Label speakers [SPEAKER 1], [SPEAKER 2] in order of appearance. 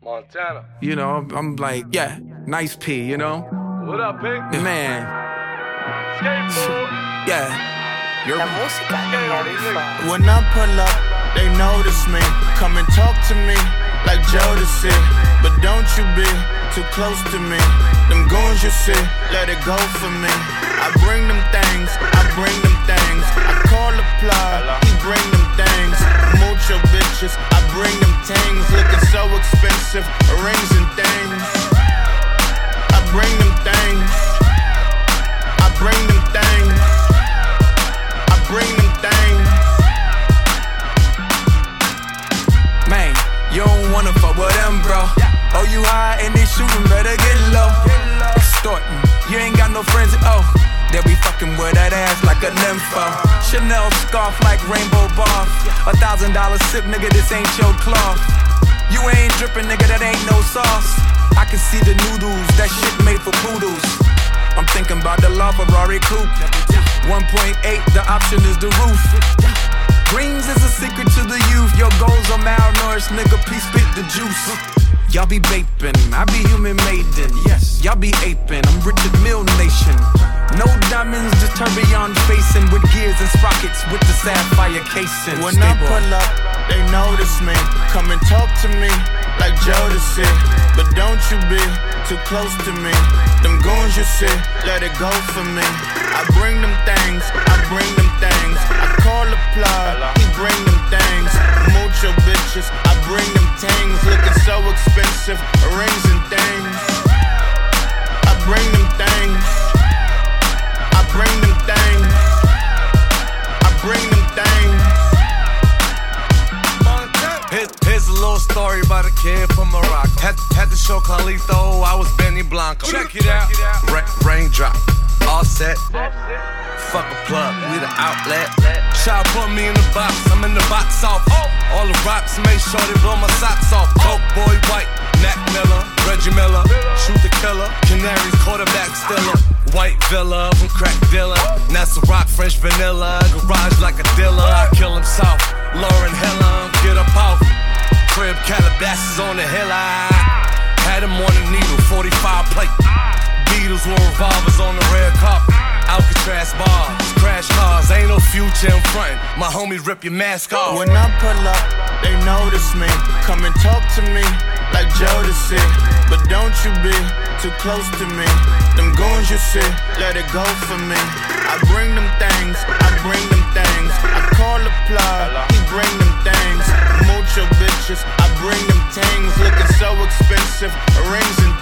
[SPEAKER 1] Montana.
[SPEAKER 2] You know, I'm like, yeah, nice P, you know?
[SPEAKER 1] What up, Pink?
[SPEAKER 2] Man.
[SPEAKER 1] Skateboard.
[SPEAKER 2] Yeah.
[SPEAKER 3] La música de Marifa.
[SPEAKER 4] When I pull up, they notice me. Come and talk to me like Jodeci. But don't you be too close to me. Them goons you see, let it go for me. I bring them things, I bring them things. I call the plug, he bring them things. Mucho bitches, I bring them things. Looking so expensive, rings and things. I bring them things. I bring them things. I bring them things.
[SPEAKER 2] Man, you don't wanna fuck with them, bro. Oh, you high and they shootin', better get low. Extorting, you ain't got no friends, oh. They be fucking with that ass like a nympho. Chanel scarf like rainbow bar. $1,000 sip, nigga, this ain't your cloth. You ain't drippin', nigga, that ain't no sauce. I can see the noodles, that shit made for poodles. I'm thinking about the LaFerrari coupe. 1.8, the option is the roof. Greens is a secret to the youth. Your goals are malnourished, nigga, please spit the juice. Y'all be vaping, I be human maiden. Yes, y'all be aping, I'm Richard Mill Nation. No diamonds, just tourbillon facing with gears and sprockets with the sapphire casing.
[SPEAKER 4] When I pull up, they notice me. Come and talk to me like Jodeci. But don't you be too close to me. Them goons you see, let it go for me. I bring them things, I bring them things. I call the plug, he bring them things. Mucho bitches, I bring them things. Looking so expensive, rings and things. I bring them things. I bring them things. I bring them things.
[SPEAKER 1] Here's a little story about a kid from Morocco. Had to show Carlito I was Benny Blanco. Check it out. Raindrop, all set. Fuck a plug, we the outlet. Child put me in the box, I'm in the box office. All the rocks make sure they blow my socks off. Coke boy white, Mac Miller, Reggie Miller, shoot the killer, Canaries quarterback stiller. White villa from crack dealer, NASA rock French vanilla, garage like a dealer. I kill him soft, Lauren Hiller, get up off. Crib Calabasas on the hill, I had him on the needle, 45 plate. Beatles with revolvers on the red carpet. Alcatraz bars, crash cars, ain't no future in front. My homies rip your mask off.
[SPEAKER 4] When I pull up, they notice me. Come and talk to me like Jodeci. But don't you be too close to me. Them goons you see, let it go for me. I bring them things, I bring them things. I call the plug, he bring them things. Mucho bitches, I bring them things. Looking so expensive, rings and